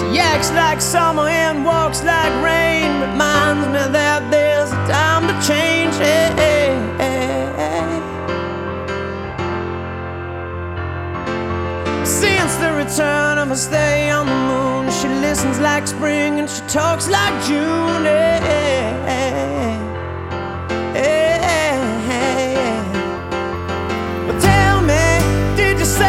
Yaks like summer and walks like rain. Reminds me that there's a time to change. Hey, hey, hey. Since the return of her stay on the moon, she listens like spring and she talks like June. Hey, hey.